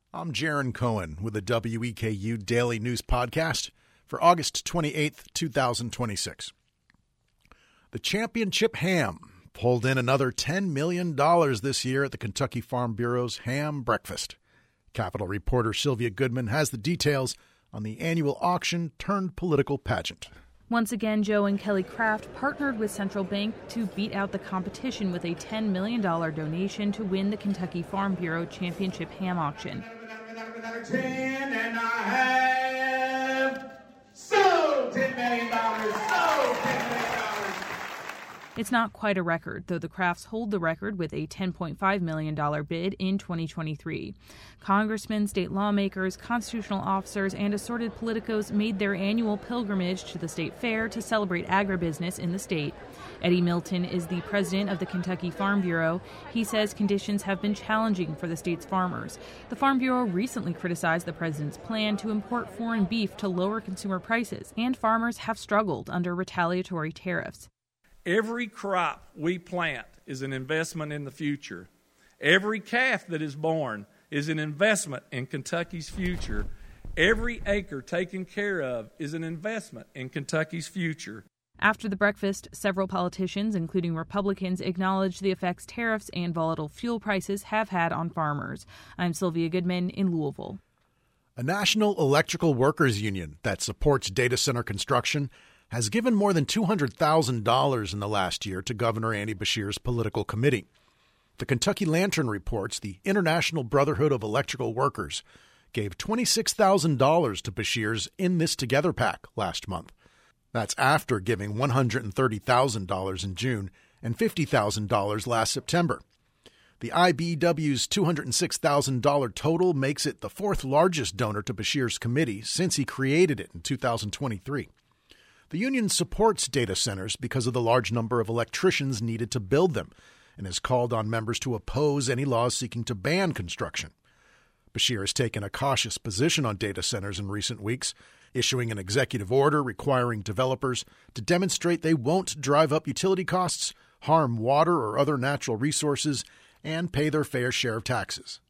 I'm Jaron Cohen with the WEKU Daily News Podcast for August 28th, 2026. The championship ham pulled in another $10 million this year at the Kentucky Farm Bureau's Ham Breakfast. Capitol reporter Sylvia Goodman has the details on the annual auction turned political pageant. Once again, Joe and Kelly Craft partnered with Central Bank to beat out the competition with a $10 million donation to win the Kentucky Farm Bureau Championship Ham Auction. 10 and I have sold $10 million, sold $10 million. It's not quite a record, though the Crafts hold the record with a $10.5 million bid in 2023. Congressmen, state lawmakers, constitutional officers, and assorted politicos made their annual pilgrimage to the state fair to celebrate agribusiness in the state. Eddie Milton is the president of the Kentucky Farm Bureau. He says conditions have been challenging for the state's farmers. The Farm Bureau recently criticized the president's plan to import foreign beef to lower consumer prices, and farmers have struggled under retaliatory tariffs. Every crop we plant is an investment in the future. Every calf that is born is an investment in Kentucky's future. Every acre taken care of is an investment in Kentucky's future. After the breakfast, several politicians, including Republicans, acknowledged the effects tariffs and volatile fuel prices have had on farmers. I'm Sylvia Goodman in Louisville. A national electrical workers union that supports data center construction has given more than $200,000 in the last year to Governor Andy Beshear's political committee. The Kentucky Lantern reports the International Brotherhood of Electrical Workers gave $26,000 to Beshear's In This Together PAC last month. That's after giving $130,000 in June and $50,000 last September. The IBEW's $206,000 total makes it the fourth largest donor to Beshear's committee since he created it in 2023. The union supports data centers because of the large number of electricians needed to build them and has called on members to oppose any laws seeking to ban construction. Beshear has taken a cautious position on data centers in recent weeks, issuing an executive order requiring developers to demonstrate they won't drive up utility costs, harm water or other natural resources, and pay their fair share of taxes.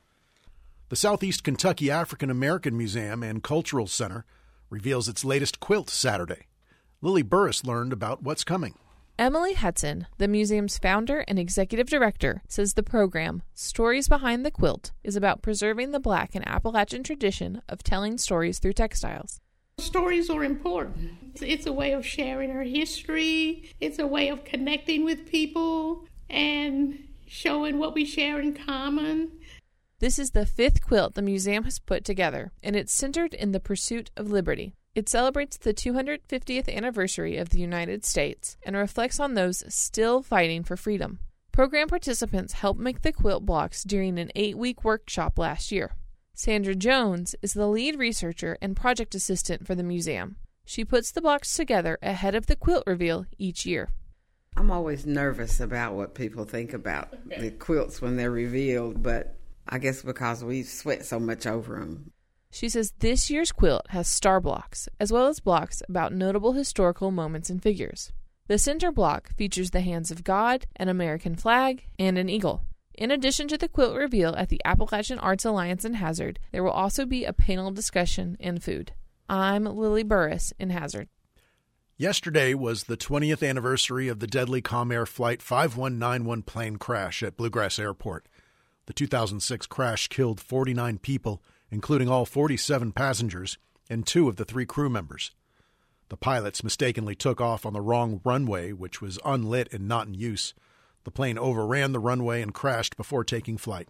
The Southeast Kentucky African American Museum and Cultural Center reveals its latest quilt Saturday. Lily Burris learned about what's coming. Emily Hudson, the museum's founder and executive director, says the program, Stories Behind the Quilt, is about preserving the Black and Appalachian tradition of telling stories through textiles. Stories are important. It's a way of sharing our history. It's a way of connecting with people and showing what we share in common. This is the fifth quilt the museum has put together, and it's centered in the pursuit of liberty. It celebrates the 250th anniversary of the United States and reflects on those still fighting for freedom. Program participants helped make the quilt blocks during an 8-week workshop last year. Sandra Jones is the lead researcher and project assistant for the museum. She puts the blocks together ahead of the quilt reveal each year. I'm always nervous about what people think about the quilts when they're revealed, but I guess because we sweat so much over them. She says this year's quilt has star blocks, as well as blocks about notable historical moments and figures. The center block features the hands of God, an American flag, and an eagle. In addition to the quilt reveal at the Appalachian Arts Alliance in Hazard, there will also be a panel discussion and food. I'm Lily Burris in Hazard. Yesterday was the 20th anniversary of the deadly Comair Flight 5191 plane crash at Bluegrass Airport. The 2006 crash killed 49 people, including all 47 passengers and 2 of the 3 crew members. The pilots mistakenly took off on the wrong runway, which was unlit and not in use. The plane overran the runway and crashed before taking flight.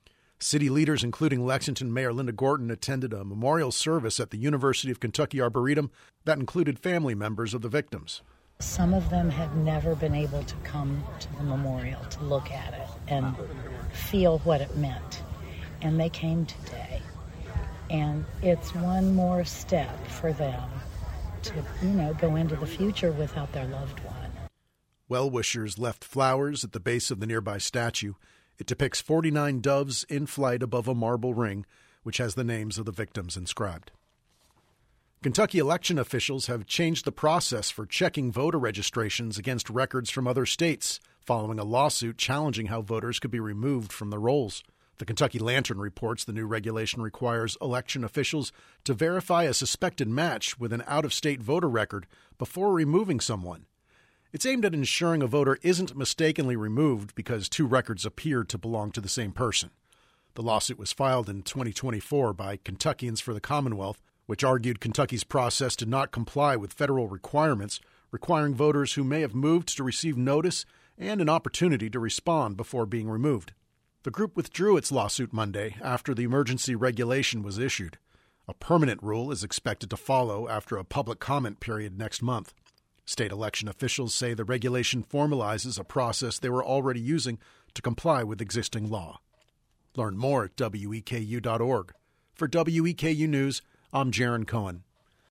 City leaders, including Lexington Mayor Linda Gorton, attended a memorial service at the University of Kentucky Arboretum that included family members of the victims. Some of them have never been able to come to the memorial to look at it and feel what it meant. And they came today. And it's one more step for them to, go into the future without their loved one. Well-wishers left flowers at the base of the nearby statue. It depicts 49 doves in flight above a marble ring, which has the names of the victims inscribed. Kentucky election officials have changed the process for checking voter registrations against records from other states, following a lawsuit challenging how voters could be removed from the rolls. The Kentucky Lantern reports the new regulation requires election officials to verify a suspected match with an out-of-state voter record before removing someone. It's aimed at ensuring a voter isn't mistakenly removed because two records appear to belong to the same person. The lawsuit was filed in 2024 by Kentuckians for the Commonwealth, which argued Kentucky's process did not comply with federal requirements, requiring voters who may have moved to receive notice and an opportunity to respond before being removed. The group withdrew its lawsuit Monday after the emergency regulation was issued. A permanent rule is expected to follow after a public comment period next month. State election officials say the regulation formalizes a process they were already using to comply with existing law. Learn more at weku.org. For WEKU News, I'm Jaron Cohen.